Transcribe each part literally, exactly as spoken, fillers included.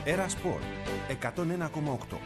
Έρα Σπορ εκατόν ένα κόμμα οκτώ.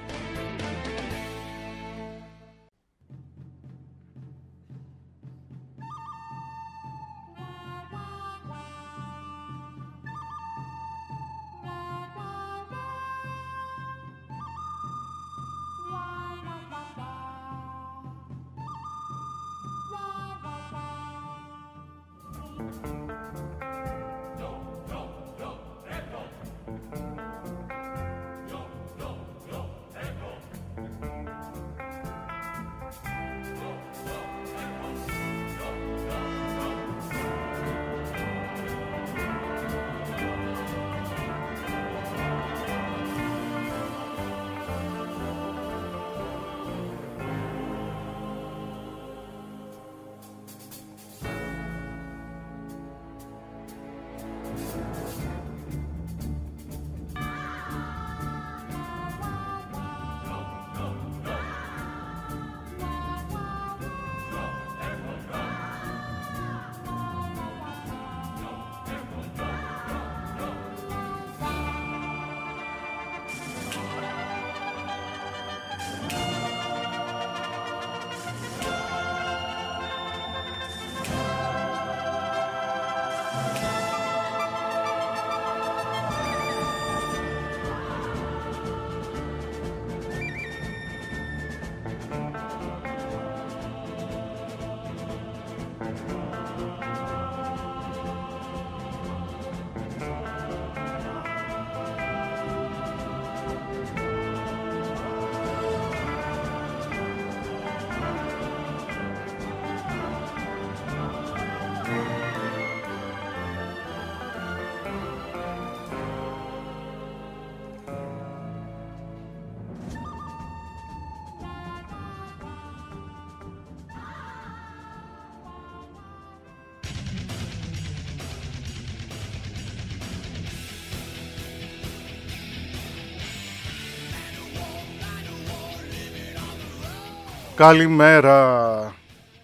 Καλημέρα.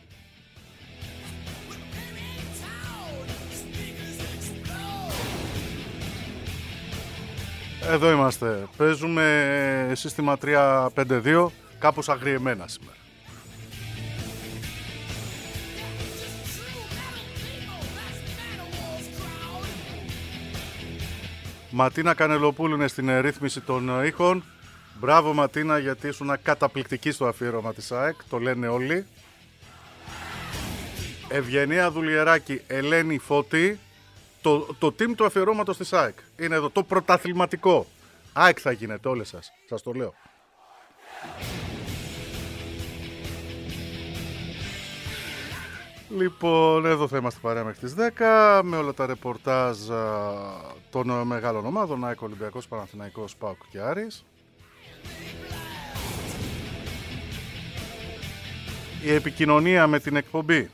Εδώ είμαστε. Παίζουμε σύστημα τρία πέντε δύο, κάπως αγριεμένα σήμερα. Ματίνα Κανελοπούλου είναι στην ρύθμιση των ήχων. Μπράβο Ματίνα, γιατί ήσουν καταπληκτική στο αφιέρωμα της ΑΕΚ, το λένε όλοι. Ευγενία Δουλιεράκη, Ελένη Φώτη, το, το team του αφιερώματος της ΑΕΚ. Είναι εδώ, το πρωταθληματικό. ΑΕΚ θα γίνεται όλες σας, σας το λέω. Λοιπόν, εδώ θα είμαστε παρέα μέχρι τις δέκα, με όλα τα ρεπορτάζ των μεγάλων ομάδων, ΑΕΚ, Ολυμπιακός, Παναθηναϊκός, ΠΑΟΚ και Άρης. Η επικοινωνία με την εκπομπή.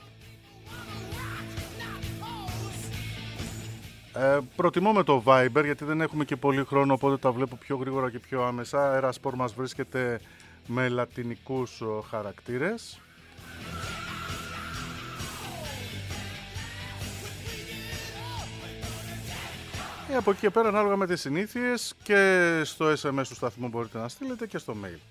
Ε, προτιμώ με το Viber, γιατί δεν έχουμε και πολύ χρόνο, οπότε τα βλέπω πιο γρήγορα και πιο άμεσα. Έρα Σπορ μας βρίσκεται με λατινικούς χαρακτήρες. Ε, από εκεί και πέρα, ανάλογα με τις συνήθειες, και στο ες εμ ες του σταθμού μπορείτε να στείλετε και στο mail.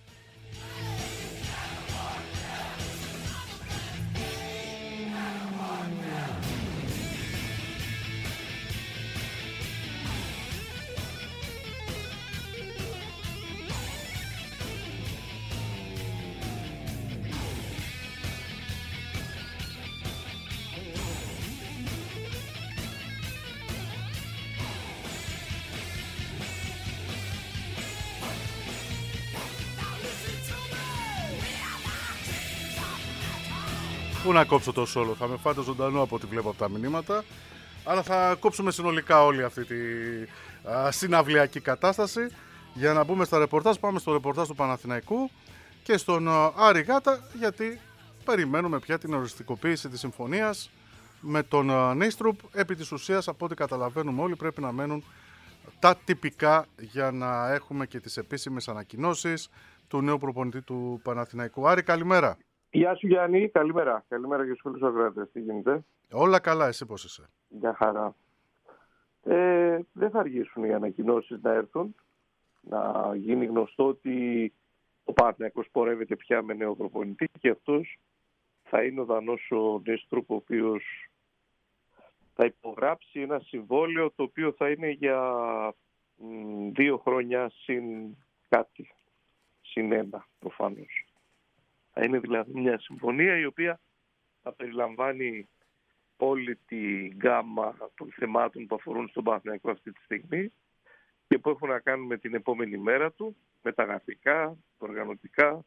Πού να κόψω το solo, θα με φάτε ζωντανό από ό,τι βλέπω από τα μηνύματα, αλλά θα κόψουμε συνολικά όλη αυτή τη α, συναυλιακή κατάσταση για να μπούμε στα ρεπορτάζ. Πάμε στο ρεπορτάζ του Παναθηναϊκού και στον α, Άρη Γάτα, γιατί περιμένουμε πια την οριστικοποίηση της συμφωνίας με τον α, Νέιστρουπ. Επί της ουσίας, από ό,τι καταλαβαίνουμε όλοι, πρέπει να μένουν τα τυπικά για να έχουμε και τις επίσημες ανακοινώσεις του νέου προπονητή του Παναθηναϊκού. Άρη, καλημέρα. Γεια σου Γιάννη, καλημέρα. Καλημέρα για τους φίλους ακροατές. Τι γίνεται? Όλα καλά, εσύ πώς είσαι? Μια χαρά. Ε, δεν θα αργήσουν οι ανακοινώσεις να έρθουν. να γίνει γνωστό ότι ο Παναθηναϊκός πορεύεται πια με νέο προπονητή και αυτός θα είναι ο Δανός ο Νέστρουπ, ο οποίος θα υπογράψει ένα συμβόλαιο το οποίο θα είναι για μ, δύο χρόνια συν κάτι, συν ένα προφανώς. Θα είναι δηλαδή μια συμφωνία η οποία θα περιλαμβάνει όλη τη γκάμα των θεμάτων που αφορούν στον Παναθηναϊκό αυτή τη στιγμή και που έχουν να κάνουν με την επόμενη μέρα του, με τα γραφικά, τα οργανωτικά,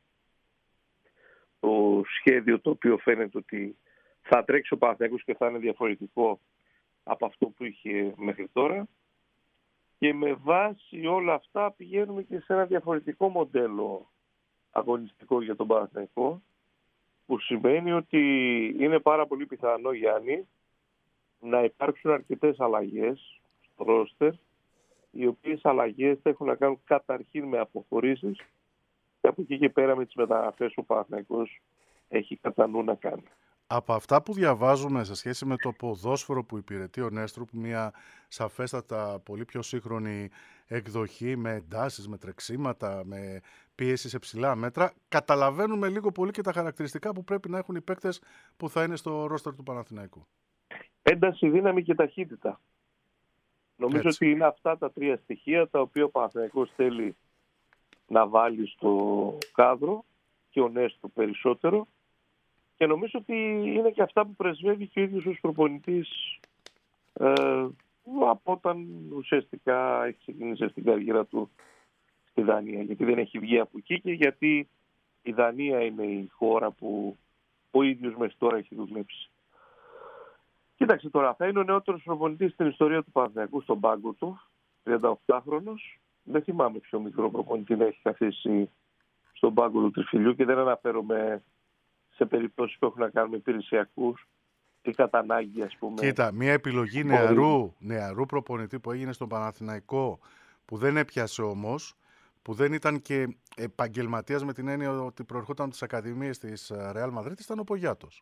το σχέδιο το οποίο φαίνεται ότι θα τρέξει ο Παναθηναϊκός και θα είναι διαφορετικό από αυτό που είχε μέχρι τώρα. Και με βάση όλα αυτά πηγαίνουμε και σε ένα διαφορετικό μοντέλο αγωνιστικό για τον Παναθηναϊκό, που σημαίνει ότι είναι πάρα πολύ πιθανό, Γιάννη, να υπάρξουν αρκετές αλλαγές στο ρόστερ, οι οποίες αλλαγές θα έχουν να κάνουν καταρχήν με αποχωρήσεις και από εκεί και πέρα με τις μεταγραφές που ο Παναθηναϊκός έχει κατά νου να κάνει. Από αυτά που διαβάζουμε σε σχέση με το ποδόσφαιρο που υπηρετεί ο Νέστρουπ, μια σαφέστατα πολύ πιο σύγχρονη εκδοχή με εντάσεις, με τρεξίματα, με πίεση σε ψηλά μέτρα, καταλαβαίνουμε λίγο πολύ και τα χαρακτηριστικά που πρέπει να έχουν οι παίκτες που θα είναι στο ρόστερ του Παναθηναϊκού. Ένταση, δύναμη και ταχύτητα. Νομίζω Έτσι. ότι είναι αυτά τα τρία στοιχεία τα οποία ο Παναθηναϊκός θέλει να βάλει στο κάδρο και ο Νέστρουπ περισσότερο. Και νομίζω ότι είναι και αυτά που πρεσβεύει και ο ίδιος ως προπονητής ε, από όταν ουσιαστικά έχει ξεκινήσει στην καριέρα του στη Δανία. Γιατί δεν έχει βγει από εκεί και γιατί η Δανία είναι η χώρα που ο ίδιος μέχρι τώρα έχει δουλέψει. Κοίταξε τώρα, θα είναι ο νεότερος προπονητής στην ιστορία του Παναθηναϊκού στον πάγκο του, τριάντα οκτάχρονος. Δεν θυμάμαι πιο μικρό προπονητή να έχει καθίσει στον πάγκο του Τριφυλιού και δεν αναφέρομαι σε περιπτώσεις που έχουν να κάνουν με υπηρεσιακούς ή κατά ανάγκη, ας πούμε. Κοίτα, μια επιλογή νεαρού, νεαρού προπονητή που έγινε στον Παναθηναϊκό, που δεν έπιασε όμως, που δεν ήταν και επαγγελματίας με την έννοια ότι προερχόταν από τις ακαδημίες της Ρεάλ Μαδρίτης, ήταν ο Πογιάτος.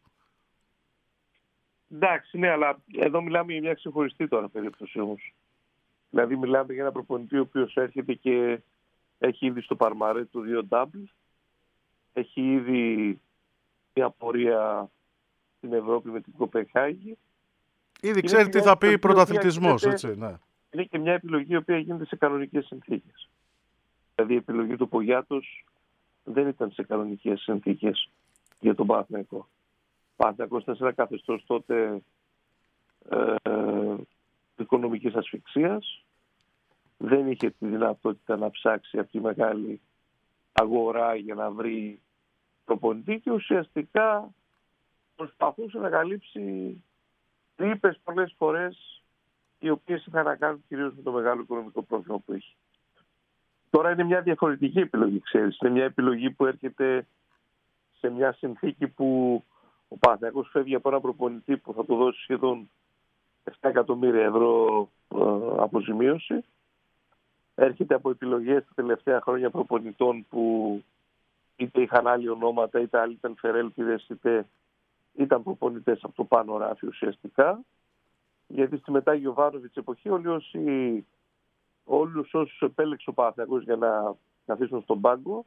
Εντάξει, ναι, αλλά εδώ μιλάμε για μια ξεχωριστή τώρα περίπτωση όμως. Δηλαδή μιλάμε για ένα προπονητή ο οποίος έρχεται και έχει ήδη στο παρμαρέ του δύο doubles, έχει ήδη μια πορεία στην Ευρώπη με την Κοπενχάγη. Ήδη ξέρει τι θα πει πρωταθλητισμός, έτσι, ναι. Είναι και μια επιλογή η οποία γίνεται σε κανονικές συνθήκες. Δηλαδή η επιλογή του Πογιάτος δεν ήταν σε κανονικές συνθήκες για τον Παναθηναϊκό. Ο Παναθηναϊκός ήταν σε ένα καθεστώς τότε ε, οικονομικής ασφυξίας. Δεν είχε τη δυνατότητα να ψάξει από τη μεγάλη αγορά για να βρει προπονητή και ουσιαστικά προσπαθούσε να καλύψει τρύπες πολλές φορές οι οποίες είχαν να κάνουν κυρίως με το μεγάλο οικονομικό πρόβλημα που έχει. Τώρα είναι μια διαφορετική επιλογή, ξέρεις. Είναι μια επιλογή που έρχεται σε μια συνθήκη που ο Παναθηναϊκός φεύγει από ένα προπονητή που θα του δώσει σχεδόν επτά εκατομμύρια ευρώ ε, αποζημίωση. Έρχεται από επιλογές τα τελευταία χρόνια προπονητών που είτε είχαν άλλοι ονόματα, είτε άλλοι ήταν φερέλπιδες, είτε ήταν προπονητές από το πάνω ράφι ουσιαστικά. Γιατί στη μετά Γιοβάνοβιτς εποχή όλοι όσοι, όλους όσους επέλεξε ο Παναθηναϊκός για να καθίσουν στον πάγκο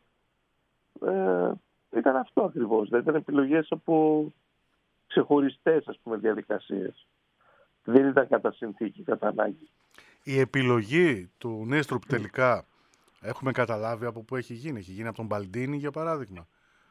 ε, ήταν αυτό ακριβώς. Δεν ήταν επιλογές από ξεχωριστές, ας πούμε, διαδικασίες. Δεν ήταν κατά συνθήκη, κατά ανάγκη. Η επιλογή του Νέστρουπ τελικά έχουμε καταλάβει από πού έχει γίνει. Έχει γίνει από τον Μπαλντίνι, για παράδειγμα.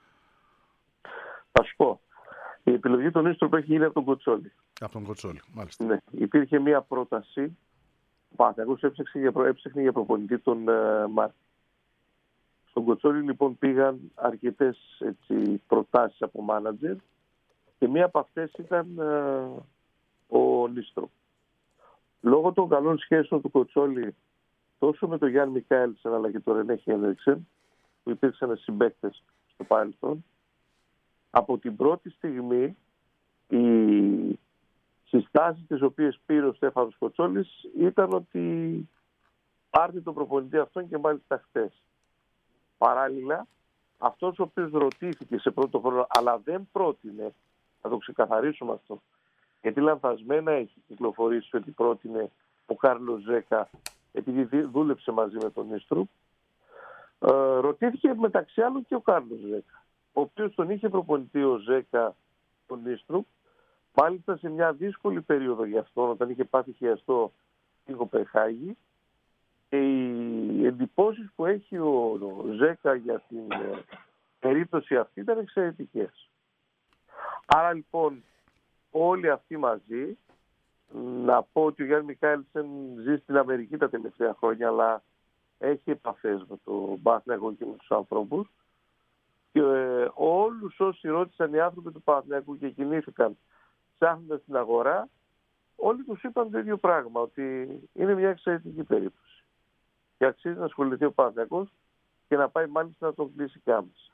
Θα σου πω. Η επιλογή του Νέστρουπ έχει γίνει από τον Κοτσόλη. Από τον Κοτσόλη, μάλιστα. Ναι. Υπήρχε μία πρόταση. Ο Παναθηναϊκός έψαχνε για, προ... έψαχνε για προπονητή τον uh, Μάρτιν. Στον Κοτσόλη λοιπόν πήγαν αρκετές έτσι, προτάσεις από μάνατζερ και μία από αυτές ήταν uh, ο Νέστρουπ. Λόγω των καλών σχέσεων του Κοτσόλη τόσο με τον Γιάννη Μικάελσεν αλλά και τον Ρενέ Χένριξεν, που υπήρξαν συμπαίκτες στο παρελθόν, από την πρώτη στιγμή οι συστάσεις τις οποίες πήρε ο Στέφανος Κοτσόλης ήταν ότι πάρτε τον προπονητή αυτόν και μάλιστα χτες. Παράλληλα, αυτός ο οποίος ρωτήθηκε σε πρώτο χρόνο αλλά δεν πρότεινε, θα το ξεκαθαρίσουμε αυτό, γιατί λανθασμένα έχει κυκλοφορήσει ότι πρότεινε ο Κάρλος Ζέκα επειδή δούλεψε μαζί με τον Ίστρου, ε, ρωτήθηκε μεταξύ άλλων και ο Κάρλος Ζέκα, ο οποίος τον είχε προπονητή ο Ζέκα τον Ίστρου, μάλιστα σε μια δύσκολη περίοδο για αυτόν, όταν είχε πάθει χιαστό στην Κοπενχάγη, και οι εντυπώσεις που έχει ο Ζέκα για την ε, περίπτωση αυτή ήταν εξαιρετικές. Άρα λοιπόν όλοι αυτοί μαζί, να πω ότι ο Γιάννη Μιχάηλσεν ζει στην Αμερική τα τελευταία χρόνια, αλλά έχει επαφές με το Παναθηναϊκό και με τους ανθρώπους, και ε, όλους όσοι ρώτησαν οι άνθρωποι του Παναθηναϊκού και κινήθηκαν ψάχνοντας την αγορά, όλοι τους είπαν το ίδιο πράγμα, ότι είναι μια εξαιρετική περίπτωση και αξίζει να ασχοληθεί ο Παναθηναϊκός και να πάει μάλιστα να τον κλείσει και άμεσα.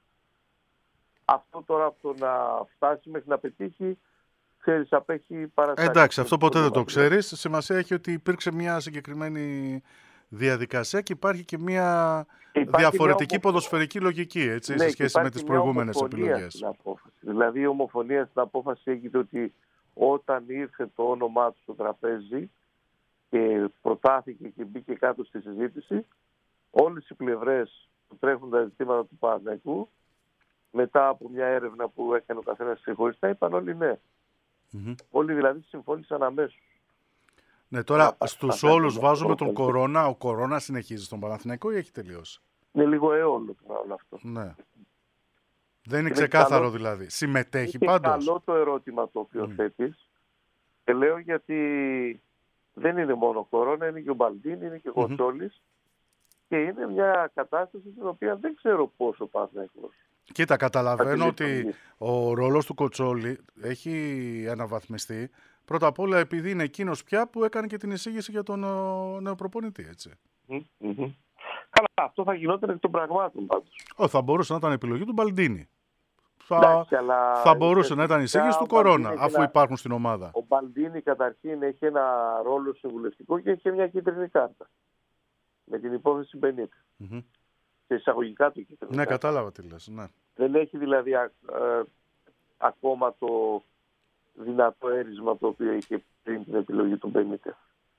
Αυτό τώρα από το να φτάσει μέχρι να πετύχει, ξέρεις, απέχει παραστάσεις. Εντάξει, αυτό ποτέ δεν το ξέρεις. Σημασία έχει ότι υπήρξε μια συγκεκριμένη διαδικασία και υπάρχει και μια υπάρχει διαφορετική μια ποδοσφαιρική λογική, έτσι, ναι, σε σχέση με τις προηγούμενες επιλογές. Δηλαδή η ομοφωνία στην απόφαση έγινε ότι όταν ήρθε το όνομά του στο τραπέζι και προτάθηκε και μπήκε κάτω στη συζήτηση, όλες οι πλευρές που τρέχουν τα ζητήματα του Παναθηναϊκού, μετά από μια έρευνα που έκανε ο καθένας ξεχωριστά, είπαν όλοι ναι. Mm-hmm. Όλοι δηλαδή συμφώνησαν αμέσως. Ναι, τώρα στους όλους βάζουμε τον Κορώνα. Ο Κορώνα συνεχίζει στον Παναθηναϊκό ή έχει τελειώσει? Είναι λίγο έολο όλο αυτό. Ναι. Δεν είναι, είναι ξεκάθαρο καλό, δηλαδή. Συμμετέχει πάντως. Είναι καλό το ερώτημα το οποίο mm. θέτεις. Και λέω γιατί δεν είναι μόνο ο Κορώνα, είναι και ο Μπαλντίνη, είναι και ο Κοτσόλης. Mm-hmm. Και είναι μια κατάσταση την οποία δεν ξέρω πόσο Παναθηναϊκός. Κοίτα, καταλαβαίνω ότι ο ρόλος του Κοτσόλη έχει αναβαθμιστεί. Πρώτα απ' όλα επειδή είναι εκείνος πια που έκανε και την εισήγηση για τον νέο προπονητή, έτσι. Mm-hmm. Καλά, αυτό θα γινόταν εκ των πραγμάτων πάντως. Ω, θα μπορούσε να ήταν επιλογή του Μπαλντίνη. Θα, Εντάξει, θα μπορούσε να ήταν εισήγηση του Κορώνα, αφού ένα... υπάρχουν στην ομάδα. Ο Μπαλντίνη καταρχήν έχει ένα ρόλο συμβουλευτικό και έχει μια κίτρινη κάρτα. Με την υπόθεση Μπενίτ. Mm-hmm. Σε εισαγωγικά του κίτρινη. Ναι, κατάλαβα τι λες. Ναι. Δεν έχει δηλαδή α, α, ακόμα το δυνατό έρισμα το οποίο είχε πριν την επιλογή του Μπενίτεφ.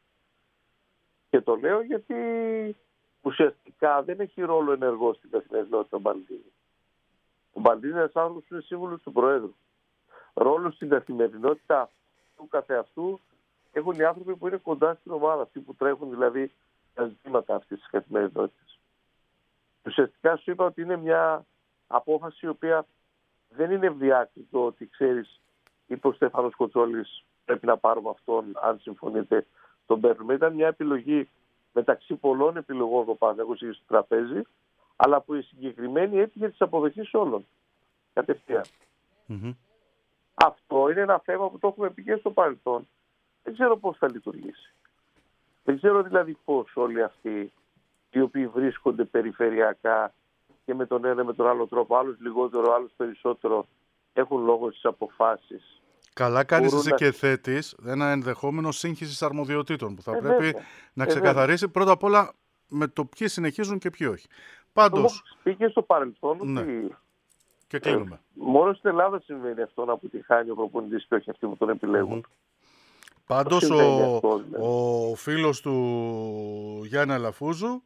Και το λέω γιατί ουσιαστικά δεν έχει ρόλο ενεργό στην καθημερινότητα ο Μπαλντίνη. Ο Μπαλντίνη είναι ένας άνθρωπος που είναι σύμβουλος του Προέδρου. Ρόλο στην καθημερινότητα του καθεαυτού έχουν οι άνθρωποι που είναι κοντά στην ομάδα, αυτοί που τρέχουν δηλαδή τα ζητήματα αυτής της καθημερινότητας. Ουσιαστικά σου είπα ότι είναι μια απόφαση η οποία δεν είναι ευδιάκριτο ότι ξέρεις, είπε ο Στέφανος Κοτσόλης, πρέπει να πάρουμε αυτόν, αν συμφωνείτε, τον παίρνουμε. Ήταν μια επιλογή μεταξύ πολλών επιλογών που πάνε εγώ στο τραπέζι, αλλά που η συγκεκριμένη έτυχε της αποδοχής όλων. Κατευθείαν. Mm-hmm. Αυτό είναι ένα θέμα που το έχουμε πει και στο παρελθόν. Δεν ξέρω πώς θα λειτουργήσει. Δεν ξέρω δηλαδή πώς όλοι αυτοί οι οποίοι βρίσκονται περιφερειακά και με τον ένα με τον άλλο τρόπο, άλλους λιγότερο, άλλους περισσότερο, έχουν λόγο στις αποφάσεις. Καλά κάνεις εσύ να... και θέτεις ένα ενδεχόμενο σύγχυσης αρμοδιοτήτων που θα ε, πρέπει βέβαια. να ξεκαθαρίσει ε, πρώτα απ' όλα με το ποιοι συνεχίζουν και ποιοι όχι. Πάντως... Πήγε στο παρελθόν ναι. ότι... Και κλείνουμε. Ε, μόνο στην Ελλάδα συμβαίνει αυτό, να αποτυχάνει ο προπονητής και όχι αυτοί που τον επιλέγουν. Mm-hmm. Πάντως ο, αυτό, δηλαδή. ο φίλος του Γιάννη Αλαφούζου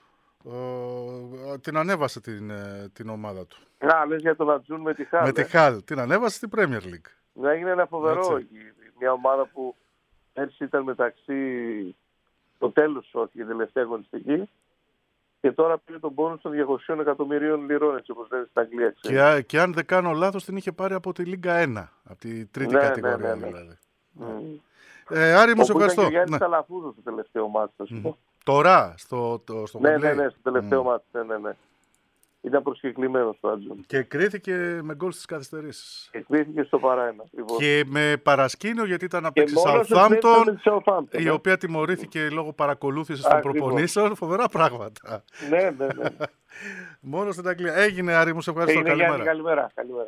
Uh, την ανέβασε την, την ομάδα του. Να, λες για τον Ατζούν με τη Χάλ. Με ε? τη Χάλ. Την ανέβασε στην Premier League. Να έγινε ένα φοβερό. Έτσι. Μια ομάδα που έτσι ήταν μεταξύ το τέλος όχι η τελευταία αγωνιστική και τώρα πήρε τον πόνο των διακόσιων εκατομμυρίων λιρών, έτσι όπως λένε στην Αγγλία. Και, και αν δεν κάνω λάθος την είχε πάρει από τη Λίγκα ένα, από τη τρίτη ναι, κατηγορία ναι, ναι, ναι. δηλαδή. Mm. Ε, Άρη μου, σε ευχαριστώ. Ήταν και ο Γιάννης Αλαφούζος στο τελευταίο μάτι, θα σου πω. Τώρα, στο, το, στο ναι, ναι, ναι, στο τελευταίο mm. μάτι, ναι, ναι, ναι. Ήταν προσκεκλημένος στο Άτζον. Και κρίθηκε με γκολ στις καθυστερήσεις. Και κρίθηκε στο παρά ένα. Και με παρασκήνιο γιατί ήταν να παίξει Southampton, η ναι. οποία τιμωρήθηκε λόγω παρακολούθησης των προπονήσεων. Φοβερά πράγματα. Ναι, ναι, ναι. Μόνο στην Αγγλία. Έγινε, Άρη μου, σε ευχαριστώ. Έγινε, καλημέρα. Γιάννη, καλημέρα. καλημέρα.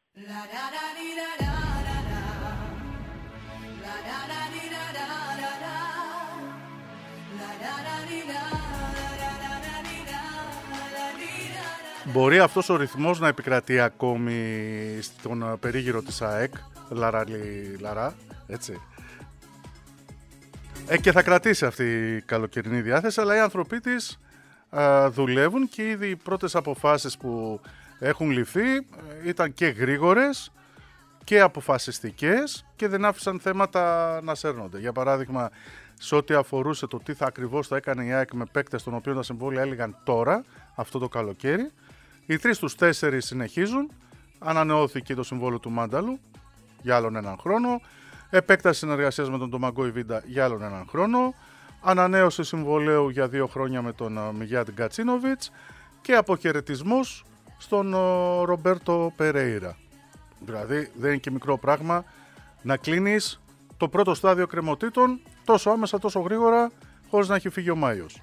Μπορεί αυτός ο ρυθμός να επικρατεί ακόμη στον περίγυρο της ΑΕΚ, λαραλι, λαρά, έτσι. Ε, και θα κρατήσει αυτή η καλοκαιρινή διάθεση, αλλά οι άνθρωποι της α, δουλεύουν και ήδη οι πρώτες αποφάσεις που έχουν ληφθεί ε, ήταν και γρήγορες και αποφασιστικές και δεν άφησαν θέματα να σέρνονται. Για παράδειγμα, σε ό,τι αφορούσε το τι θα ακριβώς θα έκανε η ΑΕΚ με παίκτες των οποίων τα συμβόλαια έλεγαν τώρα, αυτό το καλοκαίρι, οι τρεις τους τέσσερις συνεχίζουν. Ανανεώθηκε το συμβόλαιο του Μάνταλου για άλλον έναν χρόνο. Επέκταση συνεργασίας με τον Ντομαγκό Ιβίντα για άλλον έναν χρόνο. Ανανέωση συμβολαίου για δύο χρόνια με τον Μιγιάτ Γκατσίνοβιτς. Και αποχαιρετισμός στον Ρομπέρτο Περέιρα. Δηλαδή δεν είναι και μικρό πράγμα να κλείνεις το πρώτο στάδιο κρεμωτήτων τόσο άμεσα, τόσο γρήγορα, χωρίς να έχει φύγει ο Μάιος.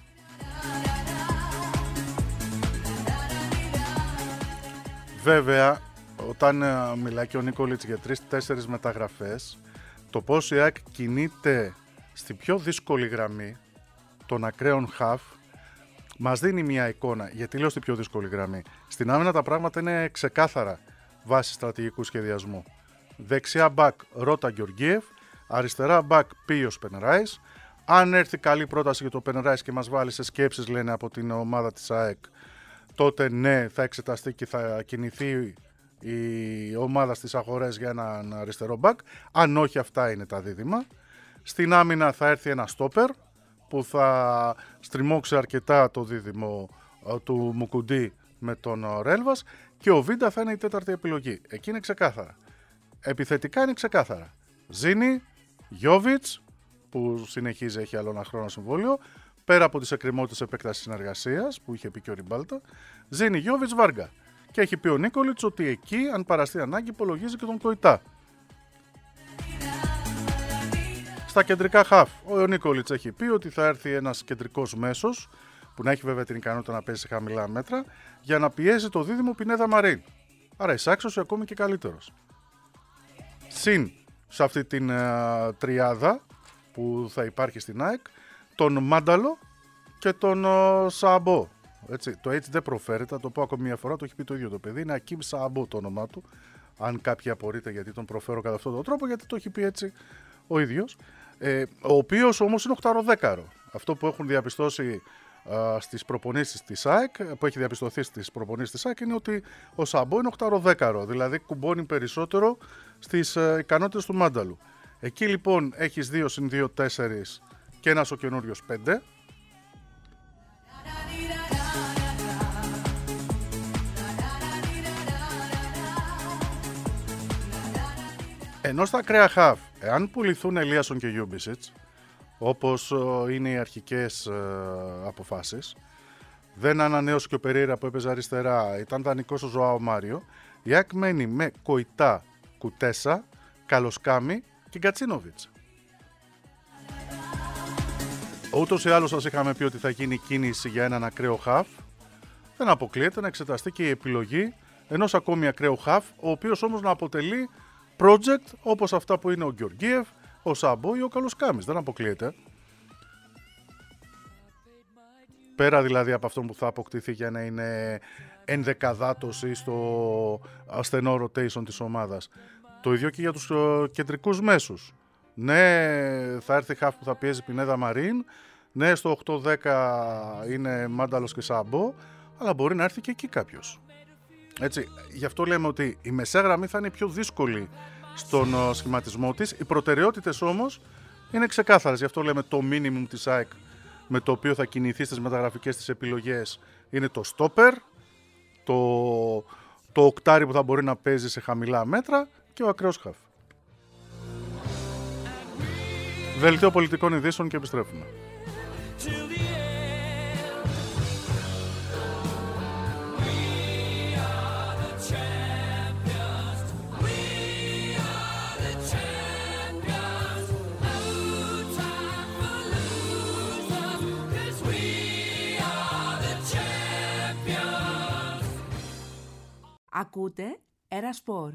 Βέβαια, όταν μιλάει και ο Νίκολιτς για τρεις-τέσσερις μεταγραφές, το πώς η ΑΕΚ κινείται στη πιο δύσκολη γραμμή των ακραίων χαφ μας δίνει μια εικόνα. Γιατί λέω στη πιο δύσκολη γραμμή? Στην άμυνα τα πράγματα είναι ξεκάθαρα βάσει στρατηγικού σχεδιασμού. Δεξιά μπακ Ρώτα Γεωργίευ, αριστερά μπακ Πίος Πενεράης. Αν έρθει καλή πρόταση για το Πενεράης και μας βάλει σε σκέψεις, λένε, από την ομάδα της ΑΕΚ, τότε ναι, θα εξεταστεί και θα κινηθεί η ομάδα στις αγορές για έναν αριστερό μπακ. Αν όχι, αυτά είναι τα δίδυμα. Στην άμυνα θα έρθει ένα στόπερ που θα στριμώξει αρκετά το δίδυμο του Μουκουντή με τον Ρέλβας και ο Βίντα θα είναι η τέταρτη επιλογή. Εκεί είναι ξεκάθαρα. Επιθετικά είναι ξεκάθαρα. Ζήνη, Γιόβιτς, που συνεχίζει, έχει άλλο ένα χρόνο συμβόλαιο, πέρα από τις εκκρεμότητες επέκτασης συνεργασίας που είχε πει και ο Ριμπάλτα, Ζήνη, Γιόβιτς, Βάργα. Και έχει πει ο Νίκολιτς ότι εκεί, αν παραστεί ανάγκη, υπολογίζει και τον Κοϊτά. Στα κεντρικά χαφ, ο Νίκολιτς έχει πει ότι θα έρθει ένας κεντρικός μέσος, που να έχει βέβαια την ικανότητα να παίζει σε χαμηλά μέτρα, για να πιέσει το δίδυμο Πινέδα Μαρίν. Άρα εισάξιος ακόμη και καλύτερος. Συν σε αυτή την uh, τριάδα που θα υπάρχει στην ΑΕΚ, τον Μάνταλο και τον uh, Σαμπό. Έτσι, το έτσι δεν προφέρεται, θα το πω ακόμη μια φορά, το έχει πει το ίδιο το παιδί, είναι Ακίμ Σαμπό το όνομά του. Αν κάποιοι απορείτε γιατί τον προφέρω κατά αυτόν τον τρόπο, γιατί το έχει πει έτσι ο ίδιος. Ε, ο οποίος όμως είναι οχταροδέκαρο. Αυτό που έχουν διαπιστώσει uh, στις προπονήσεις της ΑΕΚ, που έχει διαπιστωθεί στις προπονήσεις της ΑΕΚ, είναι ότι ο Σαμπό είναι οχταροδέκαρο, δηλαδή κουμπώνει περισσότερο στις uh, ικανότητες του Μάνταλου. Εκεί λοιπόν έχεις δύο συν δύο τέσσερις και ένας ο καινούριος πέντε. Ενώ στα ακραία χαφ, εάν πουληθούν Ελίασον και Γιούμπισιτς, όπως είναι οι αρχικές αποφάσεις, δεν ανανέωσε και ο Περέιρα που έπαιζε αριστερά, ήταν δανεικός ο Ζωάο Μάριο, η ΑΕΚ μένει με Κοϊτά, Κουτέσα, Καλοσκάμι και Γκατσίνοβιτς. Ούτως ή άλλως σας είχαμε πει ότι θα γίνει κίνηση για έναν ακραίο χαφ. Δεν αποκλείεται να εξεταστεί και η επιλογή ενός ακόμη ακραίου χαφ, ο οποίος όμως να αποτελεί project όπως αυτά που είναι ο Γεωργίευ, ο Σαμπό ή ο Καλοσκάμις. Δεν αποκλείεται. Πέρα δηλαδή από αυτό που θα αποκτηθεί για να είναι ενδεκαδάτος ή στο ασθενό rotation της ομάδας. Το ίδιο και για τους uh, κεντρικούς μέσους. Ναι, θα έρθει χαφ που θα πιέζει Πινέδα Μαρίν. Ναι, στο οκτώ δέκα είναι Μάνταλος και Σαμπό. Αλλά μπορεί να έρθει και εκεί κάποιος. Έτσι, γι' αυτό λέμε ότι η μεσαία γραμμή θα είναι πιο δύσκολη στον uh, σχηματισμό της. Οι προτεραιότητες όμως είναι ξεκάθαρες. Γι' αυτό λέμε το minimum της ΑΕΚ με το οποίο θα κινηθεί στις μεταγραφικές της επιλογές είναι το stopper, το, το οκτάρι που θα μπορεί να παίζει σε χαμηλά μέτρα και ο ακραίος χαφ. Δελτίο πολιτικών ειδήσεων και επιστρέφουμε. Ακούτε Έρα Σπορ.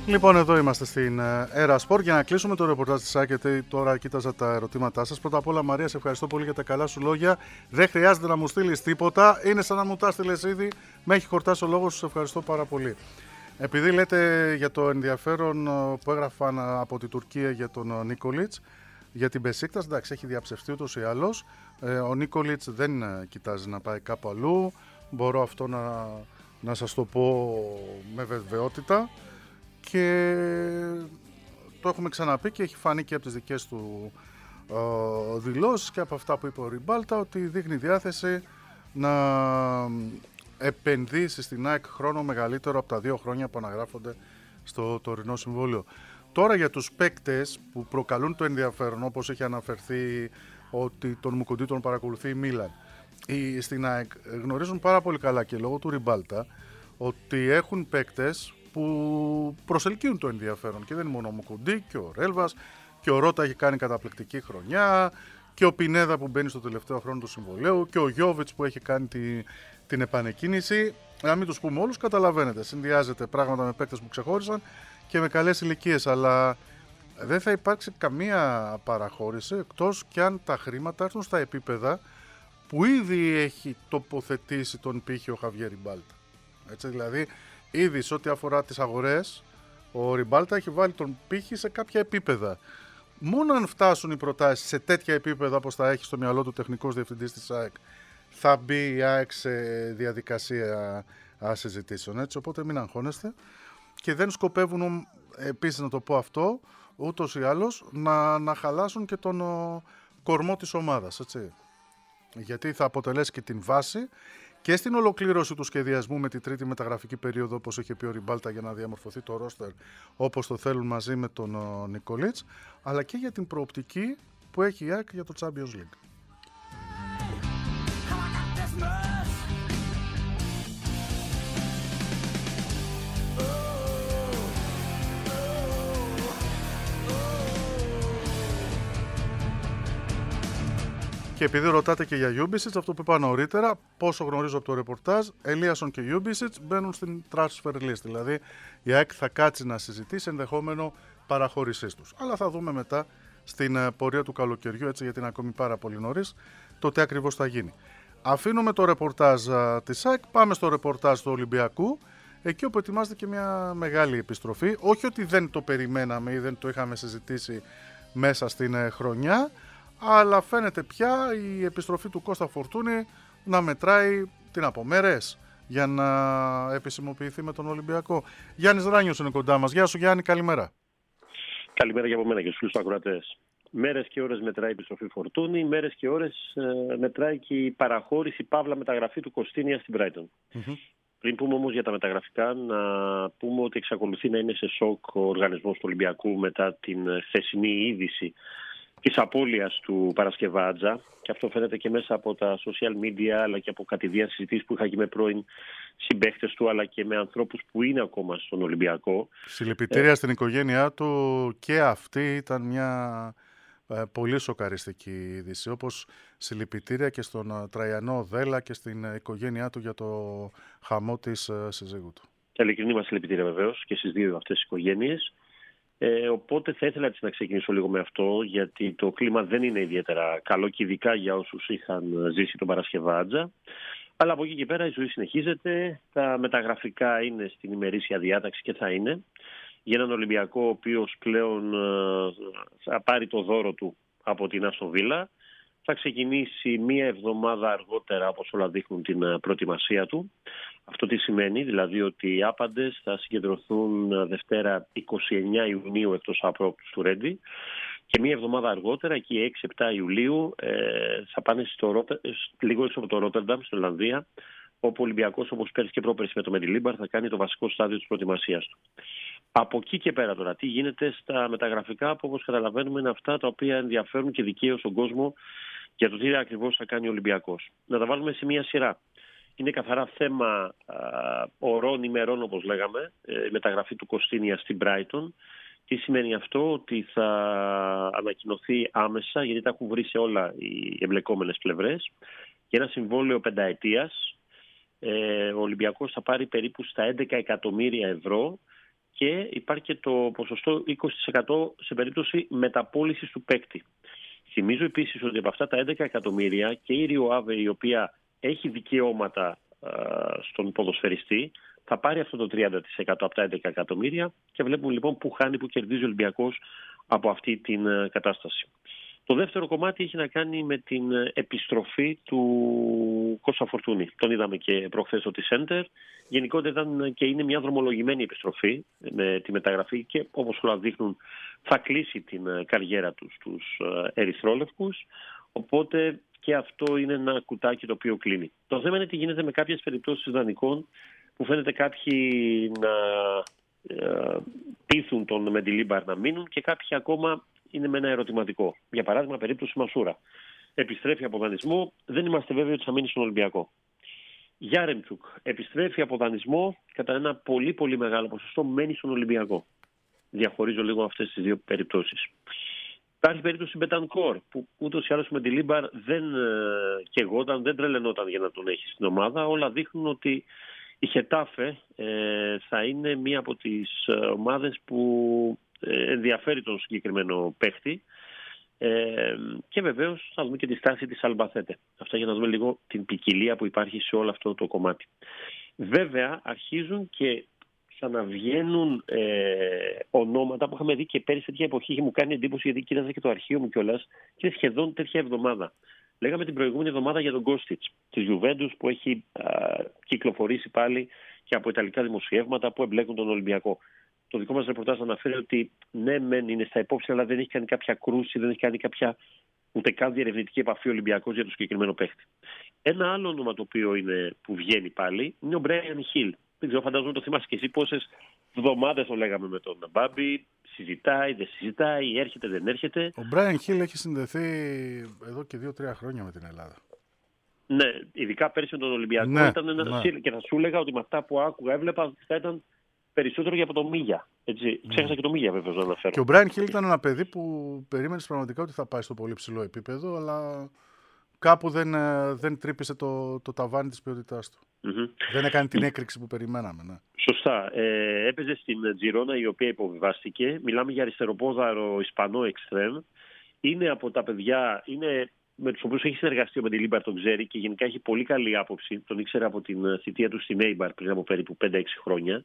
Λοιπόν, εδώ είμαστε στην Έρα Σπορ για να κλείσουμε το ρεπορτάζ της ΑΕΚ, γιατί τώρα κοίταζα τα ερωτήματά σας. Πρώτα απ' όλα, Μαρία, σε ευχαριστώ πολύ για τα καλά σου λόγια. Δεν χρειάζεται να μου στείλεις τίποτα. Είναι σαν να μου τα στείλες ήδη. Με έχει χορτάσει ο λόγος σου. Σε ευχαριστώ πάρα πολύ. Επειδή λέτε για το ενδιαφέρον που έγραφαν από τη Τουρκία για τον Νίκολιτς, για την Μπεσίκτας, εντάξει, έχει διαψευστεί ούτως ή άλλως. Ο Νίκολιτς δεν κοιτάζει να πάει κάπου αλλού. Μπορώ αυτό να, να σας το πω με βεβαιότητα. Και το έχουμε ξαναπεί και έχει φανεί και από τις δικές του ε, δηλώσεις και από αυτά που είπε ο Ριμπάλτα, ότι δείχνει διάθεση να επενδύσει στην ΑΕΚ χρόνο μεγαλύτερο από τα δύο χρόνια που αναγράφονται στο τωρινό συμβόλαιο. Τώρα για τους παίκτες που προκαλούν το ενδιαφέρον, όπως έχει αναφερθεί ότι τον Μουκουντή τον παρακολουθεί η Μίλαν, οι, στην ΑΕΚ γνωρίζουν πάρα πολύ καλά και λόγω του Ριμπάλτα ότι έχουν παίκτες που προσελκύουν το ενδιαφέρον, και δεν είναι μόνο ο Μουκουντή, και ο Ρέλβας, και ο Ρώτα έχει κάνει καταπληκτική χρονιά, και ο Πινέδα που μπαίνει στο τελευταίο χρόνο του συμβολέου, και ο Γιόβιτς που έχει κάνει τη, την επανεκκίνηση. Να μην τους πούμε όλους, καταλαβαίνετε, συνδυάζεται πράγματα με παίκτες που ξεχώρισαν και με καλές ηλικίες, αλλά δεν θα υπάρξει καμία παραχώρηση εκτός κι αν τα χρήματα έρθουν στα επίπεδα που ήδη έχει τοποθετήσει τον πύχη ο Χαβιέ Ριμπάλτα. Έτσι, δηλαδή, ήδη σε ό,τι αφορά τις αγορές, ο Ριμπάλτα έχει βάλει τον πύχη σε κάποια επίπεδα. Μόνο αν φτάσουν οι προτάσεις σε τέτοια επίπεδα όπως θα έχει στο μυαλό του τεχνικός διευθυντής της ΑΕΚ, θα μπει η ΑΕΚ σε διαδικασία συζητήσεων. Έτσι, οπότε μην αγχώνεστε. Και δεν σκοπεύουν, επίσης να το πω αυτό, ούτως ή άλλως, να, να χαλάσουν και τον ο, κορμό της ομάδας. Έτσι. Γιατί θα αποτελέσει και την βάση και στην ολοκλήρωση του σχεδιασμού με τη τρίτη μεταγραφική περίοδο, όπως είχε πει ο Ριμπάλτα, για να διαμορφωθεί το ρόστερ όπως το θέλουν μαζί με τον Νικολίτς, αλλά και για την προοπτική που έχει η ΑΕΚ για το Champions League. Και επειδή ρωτάτε και για Γιούμπισιτς, αυτό που είπα νωρίτερα, πόσο γνωρίζω από το ρεπορτάζ, Ελίασον και Γιούμπισιτς μπαίνουν στην transfer list. Δηλαδή η ΑΕΚ θα κάτσει να συζητήσει ενδεχόμενο παραχώρησής τους. Αλλά θα δούμε μετά στην πορεία του καλοκαιριού, έτσι, γιατί είναι ακόμη πάρα πολύ νωρίς, το τι ακριβώς θα γίνει. Αφήνουμε το ρεπορτάζ α, της ΑΕΚ, πάμε στο ρεπορτάζ του Ολυμπιακού, εκεί όπου ετοιμάζεται και μια μεγάλη επιστροφή. Όχι ότι δεν το περιμέναμε ή δεν το είχαμε συζητήσει μέσα στην ε, χρονιά, αλλά φαίνεται πια η επιστροφή του Κώστα Φορτούνη να μετράει την από μέρες για να επισημοποιηθεί με τον Ολυμπιακό. Γιάννης Ράνιος είναι κοντά μας. Γεια σου Γιάννη, καλημέρα. Καλημέρα και από μένα και στους ακροατές. Μέρες και ώρες μετράει η επιστροφή Φορτούνη, μέρες και ώρες ε, μετράει και η παραχώρηση παύλα μεταγραφή του Κωστίνια στην Brighton. Mm-hmm. Πριν πούμε όμως για τα μεταγραφικά, να πούμε ότι εξακολουθεί να είναι σε σοκ ο οργανισμός του Ολυμπιακού μετά την χθεσινή είδηση της απώλειας του Παρασκευάτζα, και αυτό φαίνεται και μέσα από τα social media αλλά και από κατηδίαν συζητήσεις που είχα και με πρώην συμπαίχτες του αλλά και με ανθρώπους που είναι ακόμα στον Ολυμπιακό. Συλληπιτήρια ε... στην οικογένειά του, και αυτή ήταν μια ε, πολύ σοκαριστική είδηση, όπως συλληπιτήρια και στον Τραϊανό Δέλα και στην οικογένειά του για το χαμό της ε, συζύγου του. Ειλικρινή μας συλληπιτήρια βεβαίως και στις δύο αυτές τις οικογένειες. Ε, οπότε θα ήθελα να ξεκινήσω λίγο με αυτό, γιατί το κλίμα δεν είναι ιδιαίτερα καλό και ειδικά για όσους είχαν ζήσει τον Παρασκευάτζα. Αλλά από εκεί και πέρα η ζωή συνεχίζεται, τα μεταγραφικά είναι στην ημερήσια διάταξη και θα είναι για έναν Ολυμπιακό ο οποίος πλέον ε, θα πάρει το δώρο του από την Άστον Βίλα. Θα ξεκινήσει μία εβδομάδα αργότερα, όπως όλα δείχνουν, την προετοιμασία του. Αυτό τι σημαίνει, δηλαδή ότι οι άπαντες θα συγκεντρωθούν Δευτέρα είκοσι εννέα Ιουνίου εκτός από του Ρέντι, και μία εβδομάδα αργότερα, εκεί έξι επτά Ιουλίου, ε, θα πάνε στο, λίγο έξω από το Ρότερνταμ, στην Ολλανδία, όπου ο Ολυμπιακός, όπως πέρυσι και πρόπερσι με το Μεντιλίμπαρ, θα κάνει το βασικό στάδιο της προετοιμασίας του. Από εκεί και πέρα τώρα, τι γίνεται στα μεταγραφικά, που όπως καταλαβαίνουμε είναι αυτά τα οποία ενδιαφέρουν και δικαίως τον κόσμο για το τι ακριβώς θα κάνει ο Ολυμπιακός. Να τα βάλουμε σε μία σειρά. Είναι καθαρά θέμα α, ωρών, ημερών, όπως λέγαμε, η μεταγραφή του Κωστίνια στην Brighton. Τι σημαίνει αυτό? Ότι θα ανακοινωθεί άμεσα, γιατί τα έχουν βρει σε όλα οι εμπλεκόμενες πλευρές, για ένα συμβόλαιο πενταετίας. Ε, ο Ολυμπιακός θα πάρει περίπου στα έντεκα εκατομμύρια ευρώ και υπάρχει και το ποσοστό είκοσι τοις εκατό σε περίπτωση μεταπώλησης του παίκτη. Θυμίζω επίσης ότι από αυτά τα έντεκα εκατομμύρια και η Rio Ave, η οποία έχει δικαιώματα α, στον ποδοσφαιριστή, θα πάρει αυτό το τριάντα τοις εκατό από τα έντεκα εκατομμύρια και βλέπουμε λοιπόν που χάνει, που κερδίζει ο Ολυμπιακός από αυτή την α, κατάσταση. Το δεύτερο κομμάτι έχει να κάνει με την επιστροφή του Κώστα Φορτούνη. Τον είδαμε και προχθές στο Center. Γενικότερα ήταν και είναι μια δρομολογημένη επιστροφή με τη μεταγραφή και όπως όλα δείχνουν θα κλείσει την καριέρα του στους ερυθρόλευκους. Οπότε και αυτό είναι ένα κουτάκι το οποίο κλείνει. Το θέμα είναι τι γίνεται με κάποιες περιπτώσεις δανεικών που φαίνεται κάποιοι να πείθουν τον Μεντιλίμπαρ να μείνουν και κάποιοι ακόμα είναι με ένα ερωτηματικό. Για παράδειγμα, περίπτωση Μασούρα. Επιστρέφει από δανεισμό, δεν είμαστε βέβαιοι ότι θα μείνει στον Ολυμπιακό. Γιάρεμτσουκ επιστρέφει από δανεισμό, κατά ένα πολύ πολύ μεγάλο ποσοστό μένει στον Ολυμπιακό. Διαχωρίζω λίγο αυτές τις δύο περιπτώσεις. Υπάρχει περίπτωση Μπετανκόρ, που ούτως ή άλλως με τη Λίμπαρ δεν ε, καιγόταν, δεν τρελαινόταν για να τον έχει στην ομάδα. Όλα δείχνουν ότι η Χετάφε ε, θα είναι μία από τις ε, ομάδες που ενδιαφέρει τον συγκεκριμένο παίχτη ε, και βεβαίως θα δούμε και τη στάση της Αλμπαθέτε. Αυτά για να δούμε λίγο την ποικιλία που υπάρχει σε όλο αυτό το κομμάτι. Βέβαια αρχίζουν και ξαναβγαίνουν ε, ονόματα που είχαμε δει και πέρυσι τέτοια εποχή και μου κάνει εντύπωση γιατί κοίταζα και το αρχείο μου κιόλας και είναι σχεδόν τέτοια εβδομάδα. Λέγαμε την προηγούμενη εβδομάδα για τον Γκόστιτς της Γιουβέντους που έχει α, κυκλοφορήσει πάλι και από ιταλικά δημοσιεύματα που εμπλέκουν τον Ολυμπιακό. Το δικό μας ρεπορτάζ αναφέρει ότι ναι, μεν είναι στα υπόψη, αλλά δεν έχει κάνει κάποια κρούση, δεν έχει κάνει κάποια ούτε καν διερευνητική επαφή ο Ολυμπιακός για το συγκεκριμένο παίχτη. Ένα άλλο όνομα το οποίο είναι, που βγαίνει πάλι είναι ο Μπράιαν Χιλ. Δεν ξέρω, φαντάζομαι το θυμάσαι και εσύ πόσες εβδομάδες το λέγαμε με τον Μπάμπη. Συζητάει, δεν συζητάει, έρχεται, δεν έρχεται. Ο Μπράιαν Χιλ έχει συνδεθεί εδώ και δύο τρία χρόνια με την Ελλάδα. Ναι, ειδικά πέρσι με τον Ολυμπιακό ναι, ήταν ένα ναι. σύλλογο και θα σου έλεγα ότι με αυτά που άκουγα, έβλεπα θα ήταν περισσότερο για από το Μίγια. Έτσι. Mm. Ξέχασα και το Μίγια βέβαια να αναφέρω. Και ο Μπράιαν Χιλ ήταν ένα παιδί που περίμενε πραγματικά ότι θα πάει στο πολύ ψηλό επίπεδο, αλλά κάπου δεν, δεν τρύπησε το, το ταβάνι της ποιότητάς του. Mm-hmm. Δεν έκανε την έκρηξη που περιμέναμε. Ναι. Σωστά. Ε, έπαιζε στην Τζιρόνα η οποία υποβιβάστηκε. Μιλάμε για αριστεροπόδαρο Ισπανό εξτρέμ. Είναι από τα παιδιά, είναι με τους οποίους έχει συνεργαστεί ο Μεντιλίμπαρ, τον ξέρει και γενικά έχει πολύ καλή άποψη. Τον ήξερα από την θητεία του στην Έιμπαρ πριν από περίπου πέντε έξι χρόνια.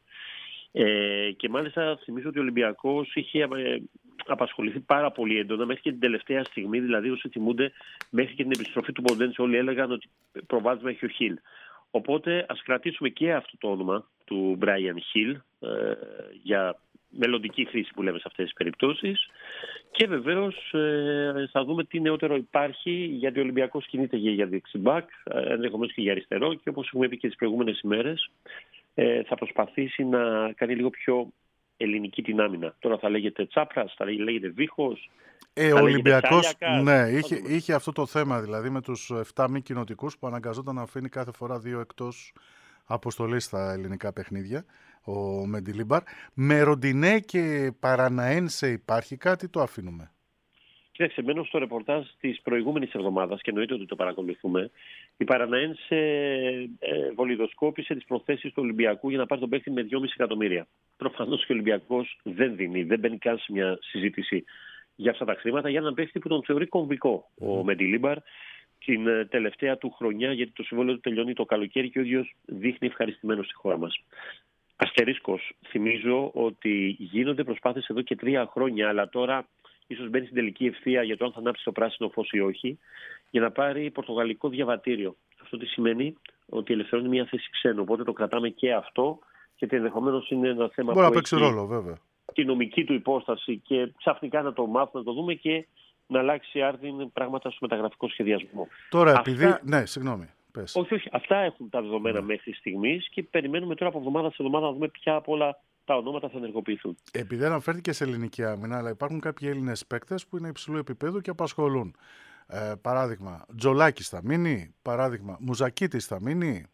Ε, και μάλιστα θυμίζω ότι ο Ολυμπιακός είχε ε, απασχοληθεί πάρα πολύ έντονα μέχρι και την τελευταία στιγμή, δηλαδή όσοι θυμούνται μέχρι και την επιστροφή του Ποντένσε όλοι έλεγαν ότι προβάδισμα έχει ο Χιλ. Οπότε ας κρατήσουμε και αυτό το όνομα του Μπράιαν Χιλ ε, για μελλοντική χρήση που λέμε σε αυτές τις περιπτώσεις και βεβαίως ε, θα δούμε τι νεότερο υπάρχει γιατί ο Ολυμπιακός κινείται για δεξιμπάκ, ενδεχομένως και για αριστερό και όπως έχουμε πει και τις προηγούμενες ημέρες ε, θα προσπαθήσει να κάνει λίγο πιο ελληνική την άμυνα. Τώρα θα λέγεται Τσάπρας, θα λέγεται Βίχος. Ε, ο Ολυμπιακός ναι, είχε, είχε αυτό το θέμα δηλαδή με τους επτά μη κοινοτικούς που αναγκαζόταν να αφήνει κάθε φορά δύο εκτός αποστολής στα ελληνικά παιχνίδια, ο Μεντιλίμπαρ. Με Ροντινέ και Παραναένσε υπάρχει κάτι, το αφήνουμε. Κοίταξε, μένω στο ρεπορτάζ της προηγούμενης εβδομάδας και εννοείται ότι το παρακολουθούμε. Η Παραναένσε ε, βολιδοσκόπησε τις προθέσεις του Ολυμπιακού για να πάρει τον παίκτη με δυόμισι εκατομμύρια. Προφανώς και ο Ολυμπιακός δεν δίνει, δεν μπαίνει καν σε μια συζήτηση για αυτά τα χρήματα για έναν παίκτη που τον θεωρεί κομβικό mm. ο Μεντιλίμπαρ την τελευταία του χρονιά, γιατί το συμβόλαιο του τελειώνει το καλοκαίρι και ο ίδιος δείχνει ευχαριστημένος στη χώρα μας. Αστερίσκος, θυμίζω ότι γίνονται προσπάθειες εδώ και τρία χρόνια, αλλά τώρα ίσως μπαίνει στην τελική ευθεία για το αν θα ανάψει το πράσινο φως ή όχι, για να πάρει πορτογαλικό διαβατήριο. Αυτό τι σημαίνει? Ότι ελευθερώνει μια θέση ξένου. Οπότε το κρατάμε και αυτό, γιατί ενδεχομένως είναι ένα θέμα Μπορεί που να παίξει ρόλο, βέβαια. Τη νομική του υπόσταση και ξαφνικά να το μάθουμε, να το δούμε και να αλλάξει άρδιν πράγματα στο μεταγραφικό σχεδιασμό. Τώρα, αυτά... επειδή. Ναι, συγγνώμη. Πες. Όχι, όχι. Αυτά έχουν τα δεδομένα mm. μέχρι στιγμής και περιμένουμε τώρα από εβδομάδα σε εβδομάδα να δούμε ποια από όλα τα ονόματα θα ενεργοποιηθούν. Επειδή αναφέρθηκε σε ελληνική άμυνα, αλλά υπάρχουν κάποιοι Έλληνες παίκτες που είναι υψηλού επίπεδου και απασχολούν. Ε, παράδειγμα, Τζολάκης θα μείνει. Παράδειγμα, Μουζακίτης θα μείνει.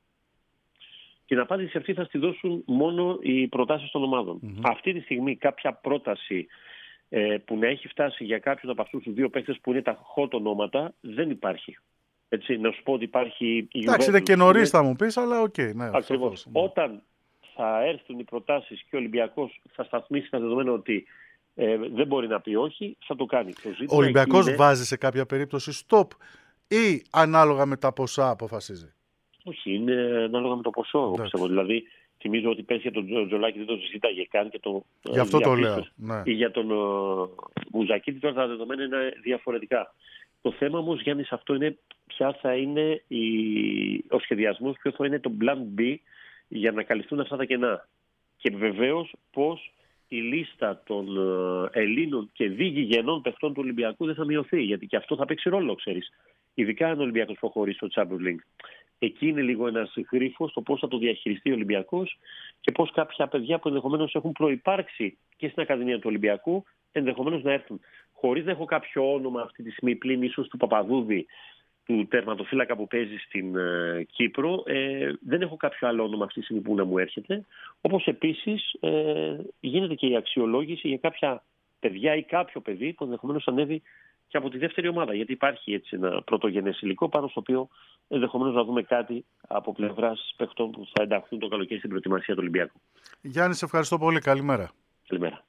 Την απάντηση αυτή θα στη δώσουν μόνο οι προτάσεις των ομάδων. Mm-hmm. Αυτή τη στιγμή κάποια πρόταση ε, που να έχει φτάσει για κάποιον από αυτούς τους δύο παίκτες που είναι τα hot ονόματα δεν υπάρχει. Έτσι, να σου πω ότι υπάρχει... Εντάξει, είναι και νωρίς θα μου πεις, αλλά οκ. Okay, ναι, ακριβώς. Ναι. Όταν θα έρθουν οι προτάσεις και ο Ολυμπιακός θα σταθμίσει τα δεδομένα ότι ε, δεν μπορεί να πει όχι, θα το κάνει. Το ο Ολυμπιακός είναι... βάζει σε κάποια περίπτωση stop ή ανάλογα με τα ποσά αποφασίζει? Όχι, είναι ανάλογα με το ποσό, εγώ πιστεύω. Δηλαδή, θυμίζω ότι πέρσι για τον Τζολάκη δεν το συζήταγε καν και το. Γι' αυτό το λέω. Ναι. Ή για τον Μπουζακίτη, τώρα τα δεδομένα είναι διαφορετικά. Το θέμα όμως, Γιάννη, αυτό είναι ποια θα είναι η... ο σχεδιασμός, ποιο θα είναι το plan B για να καλυφθούν αυτά τα κενά. Και βεβαίως πώς η λίστα των Ελλήνων και διγηγενών παιχτών του Ολυμπιακού δεν θα μειωθεί. Γιατί και αυτό θα παίξει ρόλο, ξέρεις. Ειδικά αν ο Ολυμπιακός προχωρήσει στο Champions League. Εκεί είναι λίγο ένας γρίφος το πώς θα το διαχειριστεί ο Ολυμπιακός και πώς κάποια παιδιά που ενδεχομένως έχουν προϋπάρξει και στην Ακαδημία του Ολυμπιακού ενδεχομένως να έρθουν. Χωρίς να έχω κάποιο όνομα αυτή τη στιγμή, πλην ίσως του Παπαδούδη, του τερματοφύλακα που παίζει στην ε, Κύπρο, ε, δεν έχω κάποιο άλλο όνομα αυτή τη στιγμή που να μου έρχεται. Όπως επίσης ε, γίνεται και η αξιολόγηση για κάποια παιδιά ή κάποιο παιδί που ενδεχομένως ανέβει και από τη δεύτερη ομάδα. Γιατί υπάρχει έτσι ένα πρωτογενές υλικό πάνω στο οποίο ενδεχομένως να δούμε κάτι από πλευράς παιχτών που θα ενταχθούν το καλοκαίρι στην προετοιμασία του Ολυμπιακού. Γιάννη, σε ευχαριστώ πολύ. Καλημέρα. Καλημέρα.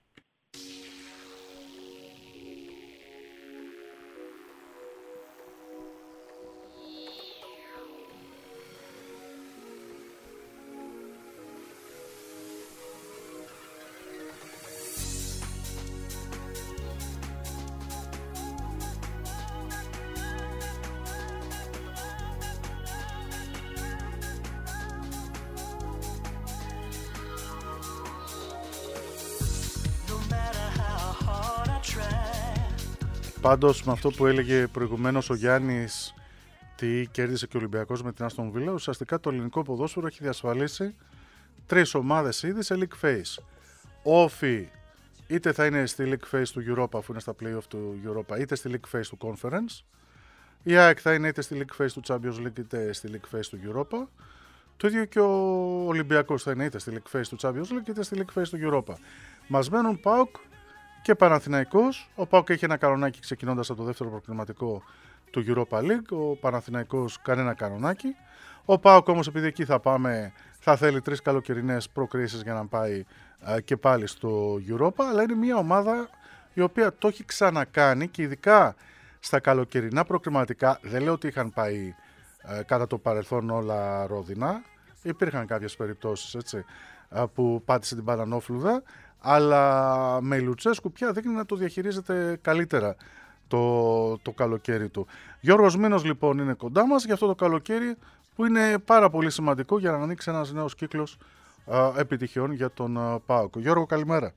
Πάντως με αυτό που έλεγε προηγουμένως ο Γιάννης, τι κέρδισε και ο Ολυμπιακός με την Άστον Βίλα, ουσιαστικά το ελληνικό ποδόσφαιρο έχει διασφαλίσει τρεις ομάδες ήδη σε League Phase. Όφι είτε θα είναι στη League Phase του Europa, αφού είναι στα play-off του Europa, είτε στη League Phase του Conference. Η ΑΕΚ θα είναι είτε στη League Phase του Champions League είτε στη League Phase του Europa. Το ίδιο και ο Ολυμπιακός θα είναι είτε στη League Phase του Champions League είτε στη League Phase του Europa. Μας μένουν ΠΑΟΚ και Παναθηναϊκός. Ο ΠΑΟΚ έχει ένα κανονάκι ξεκινώντας από το δεύτερο προκριματικό του Europa League. Ο Παναθηναϊκός κανένα κανονάκι. Ο ΠΑΟΚ όμως, επειδή εκεί θα πάμε, θα θέλει τρεις καλοκαιρινές προκρίσεις για να πάει α, και πάλι στο Europa. Αλλά είναι μια ομάδα η οποία το έχει ξανακάνει και ειδικά στα καλοκαιρινά προκριματικά. Δεν λέω ότι είχαν πάει α, κατά το παρελθόν όλα ρόδινα. Υπήρχαν κάποιες περιπτώσεις έτσι, α, που πάτησε την μπανανόφλουδα. Αλλά με Λουτσέσκου πια δείχνει να το διαχειρίζεται καλύτερα το, το καλοκαίρι του. Γιώργος Μήνος λοιπόν είναι κοντά μας για αυτό το καλοκαίρι που είναι πάρα πολύ σημαντικό για να ανοίξει ένας νέος κύκλος α, επιτυχιών για τον α, ΠΑΟΚ. Γιώργο, καλημέρα.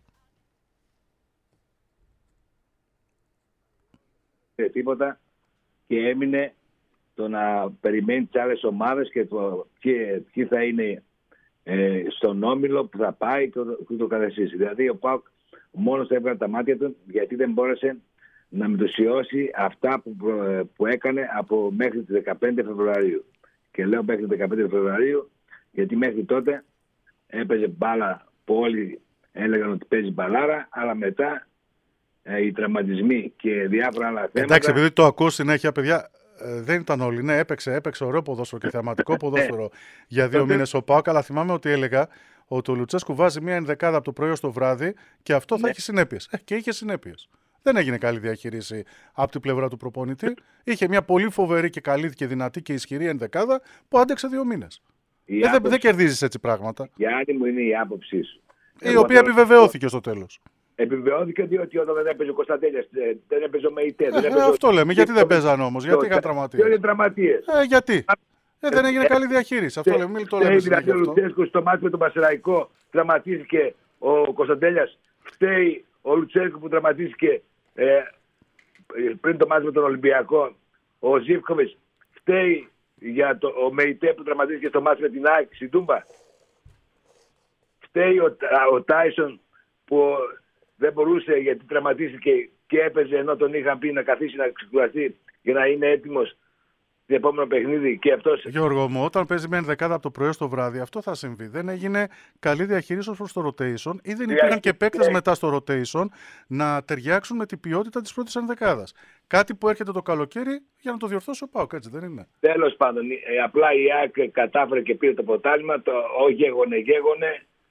Ε, τίποτα και έμεινε το να περιμένει τις άλλες ομάδες και το ποιοι θα είναι Ε, στον όμιλο που θα πάει και το, το καθεσής. Δηλαδή ο ΠΑΟΚ μόνος θα έβγαλε τα μάτια του γιατί δεν μπόρεσε να μετουσιώσει αυτά που, που έκανε από μέχρι τις δεκαπέντε Φεβρουαρίου. Και λέω μέχρι τις δεκαπέντε Φεβρουαρίου γιατί μέχρι τότε έπαιζε μπάλα που όλοι έλεγαν ότι παίζει μπαλάρα, αλλά μετά ε, οι τραυματισμοί και διάφορα άλλα θέματα. Εντάξει, επειδή το ακούω συνέχεια, παιδιά, δεν ήταν όλοι. Ναι, έπαιξε, έπαιξε ωραίο ποδόσφαιρο και θεαματικό ποδόσφαιρο για δύο μήνες ο ΠΑΟΚ. Αλλά θυμάμαι ότι έλεγα ότι ο Λουτσέσκου βάζει μια ενδεκάδα από το πρωί ως το βράδυ και αυτό θα ναι. έχει συνέπειες. Ε, και είχε συνέπειες. Δεν έγινε καλή διαχείριση από την πλευρά του προπονητή. Είχε μια πολύ φοβερή και καλή και δυνατή και ισχυρή ενδεκάδα που άντεξε δύο μήνες. Ε, άποψη... Δεν δε κερδίζει έτσι πράγματα. Για άλλη μου είναι η άποψή σου. Η οποία θέλω... επιβεβαιώθηκε στο τέλος. Επιβεβαιώθηκε ότι όταν δεν έπαιζε ο Κωνσταντέλιας, δεν έπαιζε ο Μεϊτέ. Ε, ε, αυτό λέμε. Γιατί δεν παίζαν όμως, γιατί είχαν τραυματίες. Γιατί τραυματίες. Ε, γιατί. Ε, δεν έγινε καλή διαχείριση. Αυτό λέμε. Μην το λέμε. Δηλαδή ο Λουτσέσκου στο μάτι με τον Πασεραϊκό τραυματίστηκε ο Κωνσταντέλιας. Φταίει ο Λουτσέσκου που τραυματίστηκε ε, πριν το μάτι με τον Ολυμπιακό. Ο Ζίβκοβιτς φταίει για το, ο Μεϊτέ που τραυματίστηκε στο μάτι με την ΑΕΚ στην Τούμπα. Φταίει ο, ο Τάισον που δεν μπορούσε γιατί τραυματίστηκε και έπαιζε ενώ τον είχαν πει να καθίσει να ξεκουραστεί για να είναι έτοιμος το επόμενο παιχνίδι και αυτός... Γιώργο μου, όταν παίζει με ενδεκάδα από το πρωί στο βράδυ, αυτό θα συμβεί. Δεν έγινε καλή διαχείριση ως προς το rotation ή δεν υπήρχαν και παίκτες μετά στο rotation να ταιριάξουν με την ποιότητα της πρώτης ενδεκάδας. Κάτι που έρχεται το καλοκαίρι για να το διορθώσει ο ΠΑΟΚ, έτσι δεν είναι? Τέλος πάντων, ε, απλά η ΑΕΚ κατάφερε και πήρε το ποτάλιμα, το ο γέγονε γέγονε,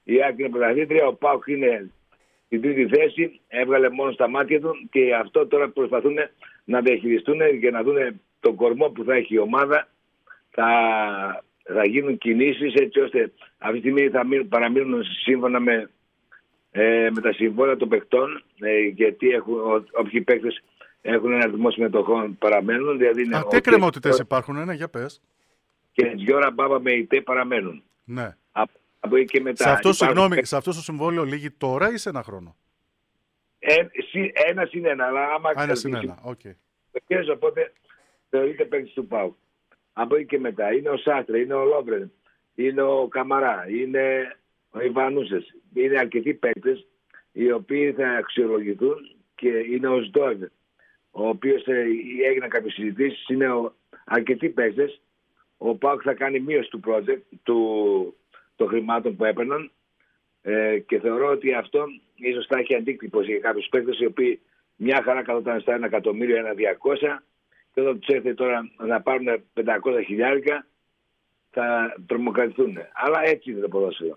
Η ΑΕΚ είναι πρωταθλήτρια, ο ΠΑΟΚ είναι στην τρίτη θέση, έβγαλε μόνο στα μάτια του και αυτό τώρα προσπαθούν να διαχειριστούν και να δουν τον κορμό που θα έχει η ομάδα. Θα, θα γίνουν κινήσεις έτσι ώστε αυτή τη στιγμή θα μείνουν, παραμείνουν σύμφωνα με, ε, με τα συμβόλαια των παικτών, ε, γιατί έχουν, ό, όποιοι παίκτες έχουν ένα αριθμό συμμετοχών παραμένουν. Δηλαδή είναι, Α, τι εκκρεμότητες υπάρχουν, ναι, για πες. Και Γιώργα Μπάμπα με ΙΤΕ παραμένουν. Ναι. Από, από εκεί και μετά. Σε αυτό, υπάρχουν... συγγνώμη, σε αυτό το συμβόλαιο λύγει τώρα ή σε ένα χρόνο? Ε, ένα συν ένα, αλλά άμα ένα συν ένα, οκ. Okay. Οπότε θεωρείται παίκτης του ΠΑΟΚ. Από εκεί και μετά είναι ο Σάστρε, είναι ο Λόβρεν, είναι ο Καμαρά, είναι ο Ιβανούσες. Είναι αρκετοί παίκτες οι οποίοι θα αξιολογηθούν και είναι ο Σντόεβε, ο οποίος ε, έγιναν κάποιες συζητήσεις, είναι ο, αρκετοί παίκτες. Ο ΠΑΟΚ θα κάνει μείωση του project, του, των χρημάτων που έπαιρναν ε, και θεωρώ ότι αυτό ίσως θα έχει αντίκτυπο για κάποιους παίκτες οι οποίοι μια χαρά καθόταν στα ένα εκατομμύριο, ένα διακόσια και όταν τους έρθει τώρα να πάρουν πεντακόσια χιλιάρικα θα τρομοκρατηθούν. Αλλά έτσι είναι το ποδόσφαιρο.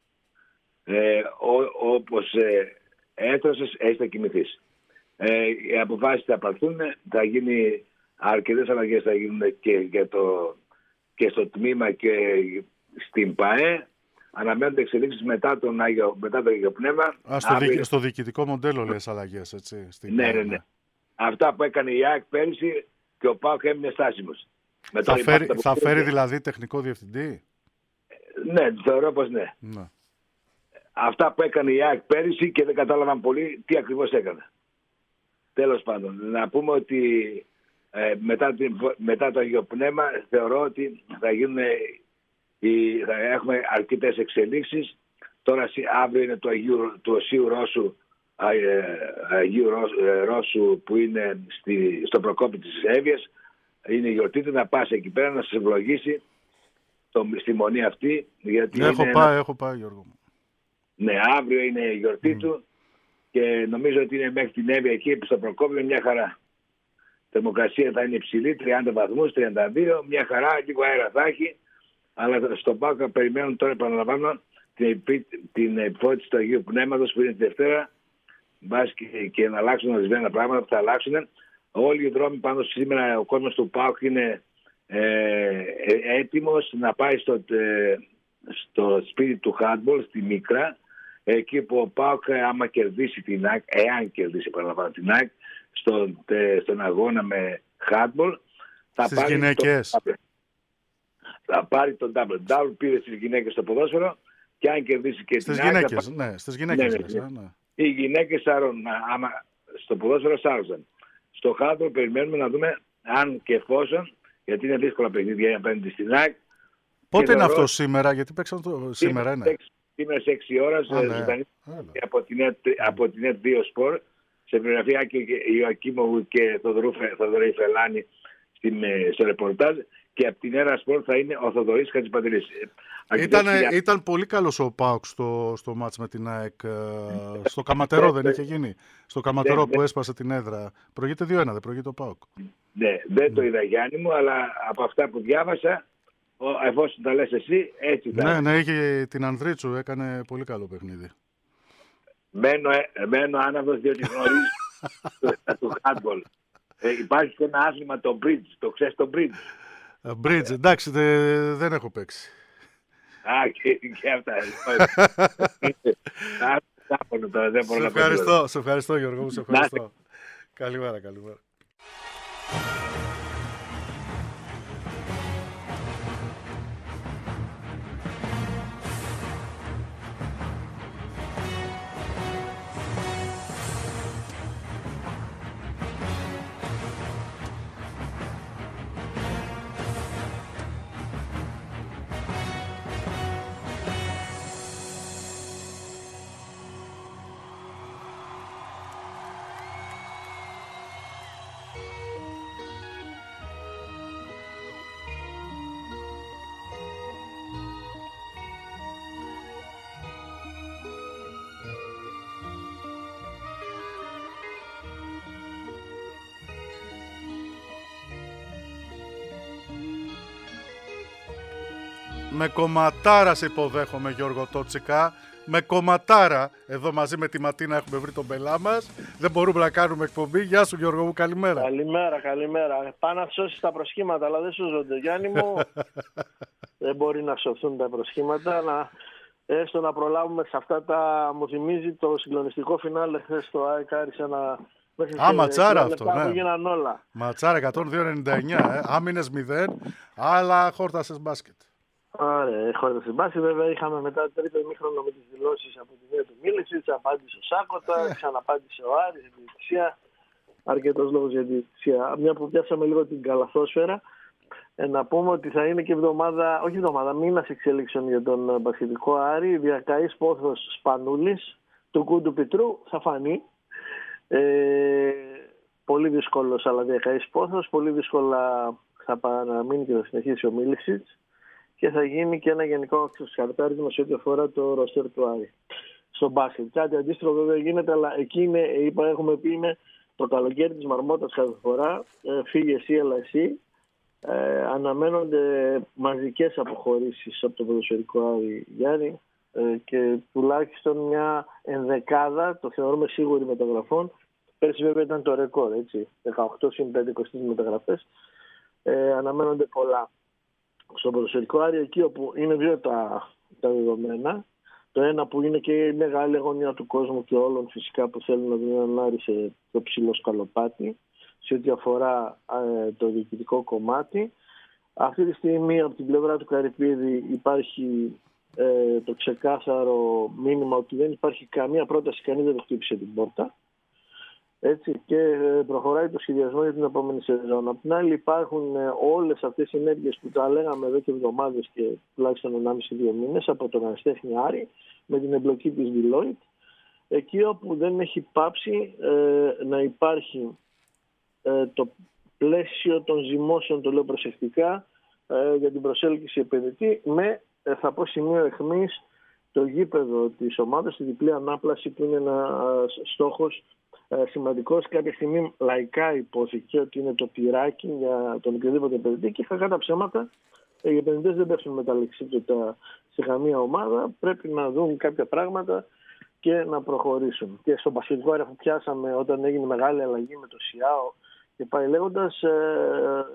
Ε, όπως ε, έτρωσες, έτσι θα κοιμηθείς. Ε, οι αποφάσεις θα πάρθουν, θα γίνει αρκετές αλλαγές θα γίνουν και, για το, και στο τμήμα και στην ΠΑΕ. Αναμένονται εξελίξεις μετά, τον Άγιο, μετά το Άγιο Πνεύμα. Α, στο, Αύριο... δι, στο διοικητικό μοντέλο λες αλλαγές, έτσι. Στην ναι, ναι, ναι. Αυτά που έκανε η ΑΕΚ πέρυσι και ο ΠΑΟΚ έμεινε στάσιμος. Θα φέρει, θα φέρει δηλαδή τεχνικό διευθυντή? Ναι, θεωρώ πως ναι. ναι. Αυτά που έκανε η ΑΕΚ πέρυσι και δεν κατάλαβαν πολύ τι ακριβώς έκανε. Τέλος πάντων, να πούμε ότι ε, μετά, μετά το Αγίο Πνεύμα θεωρώ ότι θα γίνουν, οι, θα έχουμε αρκετές εξελίξεις. Τώρα αύριο είναι το Αγίου, του Οσίου Ρώσου, Αγίου Ρώσου που είναι στη, στο Προκόπη της Εύβοιας. Είναι η γιορτή του, να πας εκεί πέρα να σας ευλογήσει το, στη μονή αυτή. Γιατί έχω είναι πάει, ένα... έχω πάει Γιώργο μου. Ναι, αύριο είναι η γιορτή mm. του και νομίζω ότι είναι μέχρι την Εύβοια εκεί στο Προκόπη μια χαρά. Η θερμοκρασία θα είναι υψηλή, τριάντα βαθμούς, τριάντα δύο, μια χαρά, λίγο αέρα θα έχει. Αλλά στον ΠΑΟΚ περιμένουν τώρα, επαναλαμβάνω, την, την επιφώτιση του Αγίου Πνεύματος που είναι τη Δευτέρα. Μπας και, και να αλλάξουν ορισμένα πράγματα που θα αλλάξουν. Όλοι οι δρόμοι πάνω σήμερα, ο κόσμος του ΠΑΟΚ είναι ε, έτοιμος να πάει στο, ε, στο σπίτι του handball, στη Μίκρα, εκεί που ο ΠΑΟΚ άμα κερδίσει την ΑΕΚ, εάν κερδίσει παραλαμβάνω την ΑΕΚ, στον, ε, στον αγώνα με handball, θα στις πάρει γυναίκες. Το, θα πάρει τον double. Double πήρε στις γυναίκες στο ποδόσφαιρο και αν κερδίσει και στις την γυναίκες, ΑΕΚ... Ναι, στις γυναίκες. Ναι, ναι, ναι. Ναι. Οι γυναίκες σάρων, άμα στο ποδόσφαιρο σάρωσαν. Στο handball περιμένουμε να δούμε αν και εφόσον, γιατί είναι δύσκολα παιχνίδια απέναντι στην ΑΕΚ. Πότε είναι αυτό σήμερα, γιατί παίξαν το σήμερα είναι. Σήμερα σε έξι ώρες ναι. από την ΕΤ δύο Σπορ, σε πληροφορία και Ιωακίμοβου και Θοδωρή Φελάνη στο ρεπορτάζ, και από την ΕΡΑ Σπορ θα είναι ο Θοδωρής Χατζηπαντελής. Ήταν, ήταν πολύ καλός ο ΠΑΟΚ στο, στο μάτς με την ΑΕΚ. Στο Καματερό δεν είχε γίνει. Στο Καματερό που έσπασε την έδρα. Προηγείται δύο ένα, δεν προηγείται ο ΠΑΟΚ. Ναι, δεν το είδα Γιάννη μου, αλλά από αυτά που διάβασα, εφόσον τα λες εσύ, έτσι θα. Ναι, ναι, είχε την Ανδρίτσου, έκανε πολύ καλό παιχνίδι. Μένω, μένω άναυδος διότι γνωρίζει του handball. Ε, υπάρχει και ένα άθλημα, το bridge, το ξέρεις το bridge. Bridge, εντάξει, δε, δεν έχω παίξει. Α, και, και αυτά. Σε ευχαριστώ, σε ευχαριστώ Γιώργο μου, σε ευχαριστώ. Καλημέρα, καλημέρα. Με κομματάρα σε υποδέχομαι, Γιώργο Τότσικα. Με κομματάρα. Εδώ μαζί με τη Ματίνα έχουμε βρει τον μπελά μας. Δεν μπορούμε να κάνουμε εκπομπή. Γεια σου, Γιώργο μου, καλημέρα. Καλημέρα, καλημέρα. Πάνε να σώσει τα προσχήματα, αλλά δεν σώζονται. Γιάννη μου, δεν μπορεί να σωθούν τα προσχήματα. Να... Έστω να προλάβουμε σε αυτά τα. Μου θυμίζει το συγκλονιστικό φινάλε χθες στο ΑΕΚ Άρης ένα. Α, ματσάρα αυτό, ναι. Γίναν όλα. Ματσάρα εκατόν δύο ενενήντα εννιά, ε. Άμυνες μηδέν, αλλά χόρτασες μπάσκετ. Ωραία, χόρτασες μπάσκετ. Βέβαια είχαμε μετά το τρίτο ημίχρονο με τις δηλώσεις από τη μία του Μίλησιτς, απάντησε ο Σάκοτα, ξαναπάντησε ο Άρης για τη διαιτησία. Αρκετός λόγος για τη διαιτησία. Μια που πιάσαμε λίγο την καλαθόσφαιρα, ε, να πούμε ότι θα είναι και εβδομάδα, όχι εβδομάδα, μήνας εξελίξεων για τον μπασκετικό Άρη. Διακαής πόθος Σπανούλης, του Κούντου Πιτρού, θα φανεί. Ε, πολύ δύσκολος αλλά διακαής πόθος, πολύ δύσκολα θα παραμείνει και θα συνεχίσει ο Μίλησιτς και θα γίνει και ένα γενικό αξιοσχαρτάρισμα σε ό,τι αφορά το ρόστερ του Άρη στο μπάσκετ. Κάτι αντίστοιχο βέβαια γίνεται, αλλά εκεί είναι, είπα, έχουμε πει, είναι το καλοκαίρι της μαρμότας κάθε φορά. Ε, φύγε εσύ, αλλά εσύ. Ε, αναμένονται μαζικές αποχωρήσεις από το ποδοσφαιρικό Άρη, Γιάννη, ε, και τουλάχιστον μια ενδεκάδα, το θεωρούμε σίγουρη, μεταγραφών. Πέρσι βέβαια ήταν το ρεκόρ, έτσι, δεκαοκτώ συν πέντε είκοσι μεταγραφές. Ε, αναμένονται πολλά στο ποδοσφαιρικό Άρη, εκεί όπου είναι δύο τα, τα δεδομένα. Το ένα που είναι και η μεγάλη αγωνία του κόσμου και όλων φυσικά που θέλουν να δουν έναν Άρη σε το ψηλό σκαλοπάτι, σε ό,τι αφορά ε, το διοικητικό κομμάτι. Αυτή τη στιγμή από την πλευρά του Καρυπίδη υπάρχει ε, το ξεκάθαρο μήνυμα ότι δεν υπάρχει καμία πρόταση, κανείς δεν το χτύπησε την πόρτα. Έτσι, και ε, προχωράει το σχεδιασμό για την επόμενη σεζόν. Απ' την άλλη υπάρχουν ε, όλες αυτές οι ενέργειες που τα λέγαμε εδώ και εβδομάδες και τουλάχιστον ενάμιση δύο μήνες από τον Αριστέχνη Άρη με την εμπλοκή της Deloitte, εκεί όπου δεν έχει πάψει ε, να υπάρχει ε, το πλαίσιο των ζυμώσεων, το λέω προσεκτικά, ε, για την προσέλκυση επενδυτή με, ε, θα πω, σημείο αιχμής το γήπεδο της ομάδας, τη διπλή ανάπλαση που είναι ένα ε, στόχος ε, σημαντικός. Κάποια στιγμή λαϊκά υπόθηκε ότι είναι το τυράκι για τον οποιοδήποτε επενδυτή και είχα κατά ψέματα. Ε, οι επενδυτές δεν πέφτουν με τα λεξίπτωτα σε καμία ομάδα. Πρέπει να δουν κάποια πράγματα και να προχωρήσουν. Και στο μπασκετικό Άρη που πιάσαμε όταν έγινε μεγάλη αλλαγή με το ΣΙΑΟ και πάει λέγοντας, ε,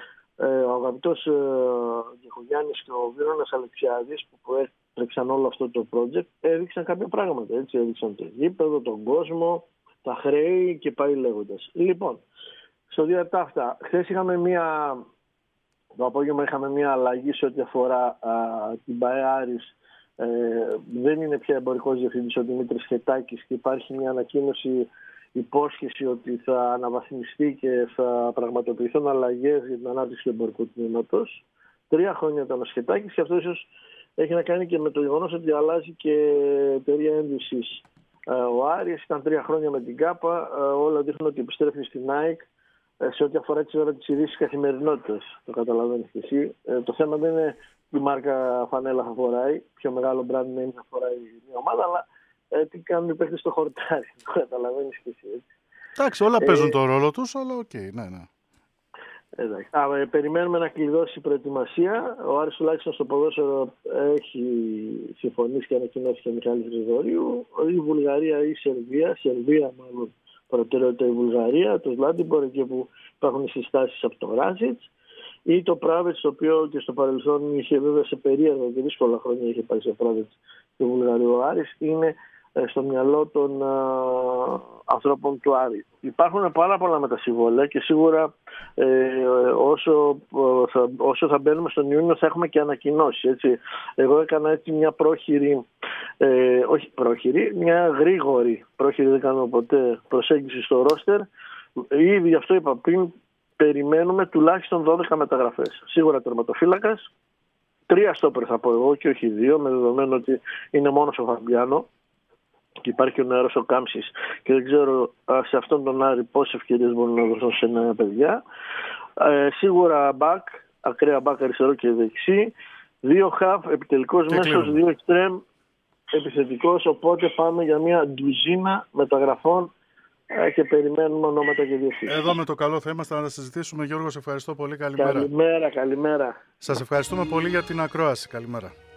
ε, ο αγαπητός ε, Γεχογιάννης και ο Βίρονας Αλεξιάδης που προέτρεξαν όλο αυτό το project έδειξαν κάποια πράγματα. Έτσι, έδειξαν το γήπεδο, τον κόσμο, τα χρέη και πάει λέγοντας. Λοιπόν, στο δύο επτά αυτά, χθες είχαμε μία, το απόγευμα είχαμε μία αλλαγή σε ό,τι αφορά α, την ΠΑΕ Άρης. Ε, δεν είναι πια εμπορικός διευθυντής ο Δημήτρης Χετάκης και υπάρχει μια ανακοίνωση, υπόσχεση ότι θα αναβαθμιστεί και θα πραγματοποιηθούν αλλαγές για την ανάπτυξη του εμπορικού τμήματος. Τρία χρόνια ήταν ο Σχετάκης και αυτό ίσως έχει να κάνει και με το γεγονός ότι αλλάζει και εταιρεία ένδυσης. Ο Άρης ήταν τρία χρόνια με την ΚΑΠΑ, όλα δείχνουν ότι επιστρέφει στην ΑΕΚ σε ό,τι αφορά τις ώρα της ειδήσεις καθημερινότητας. Το καταλαβαίνεις και εσύ. Το θέμα δεν είναι η μάρκα φανέλα θα φοράει, πιο μεγάλο brand name θα φοράει μια ομάδα, αλλά ε, τι κάνουν οι παίκτες στο χορτάρι. Το καταλαβαίνεις και εσύ, έτσι. Εντάξει, όλα ε, παίζουν τον ρόλο τους, αλλά οκ, okay, ναι, ναι. Εντάξει. Α, ε, περιμένουμε να κλειδώσει η προετοιμασία. Ο Άρης τουλάχιστον στο ποδόσφαιρο έχει συμφωνήσει και ανακοινώσει και ο Μιχάλης Γρηγορίου. Η Βουλγαρία ή η Σερβία, Σερβία μάλλον προτεραιότητα η Βουλγαρία, το Ζλάντιμπορ, εκεί που υπάρχουν οι συστάσεις από το Ράζιτς, ή το Πράβετς, το οποίο και στο παρελθόν είχε βέβαια σε περίεργα και δύσκολα χρόνια είχε πάει σε Πράβετς του Βουλγαρίου ο Άρης, είναι στο μυαλό των α, ανθρώπων του Άρη. Υπάρχουν πάρα πολλά με τα συμβόλαια και σίγουρα ε, όσο, θα, όσο θα μπαίνουμε στον Ιούνιο θα έχουμε και ανακοινώσεις. Έτσι. Εγώ έκανα έτσι μια πρόχειρη, ε, όχι πρόχειρη, μια γρήγορη, πρόχειρη δεν κάνουμε ποτέ, προσέγγιση στο ρόστερ. Ήδη γι' αυτό είπα πριν, περιμένουμε τουλάχιστον δώδεκα μεταγραφές. Σίγουρα τερματοφύλακας, τρία στόπερ θα πω εγώ και όχι δύο, με δεδομένο ότι είναι μόνος ο Φαμπιάνο και υπάρχει ο νεαρός ο Κάμψης και δεν ξέρω σε αυτόν τον Άρη πόσες ευκαιρίες μπορούν να δώσουν σε νέα παιδιά. Ε, σίγουρα μπακ, ακραία μπακ αριστερό και δεξί, δύο χαφ, επιτελικός μέσος, δύο εξτρέμ, επιθετικός, οπότε πάμε για μια ντουζίνα μεταγραφών ε, και περιμένουμε ονόματα και διευθύνσεις. Εδώ με το καλό θα είμαστε να τα συζητήσουμε. Γιώργο, σε ευχαριστώ πολύ. Καλημέρα. Καλημέρα, καλημέρα. Σας ευχαριστούμε πολύ για την ακρόαση. Καλημέρα.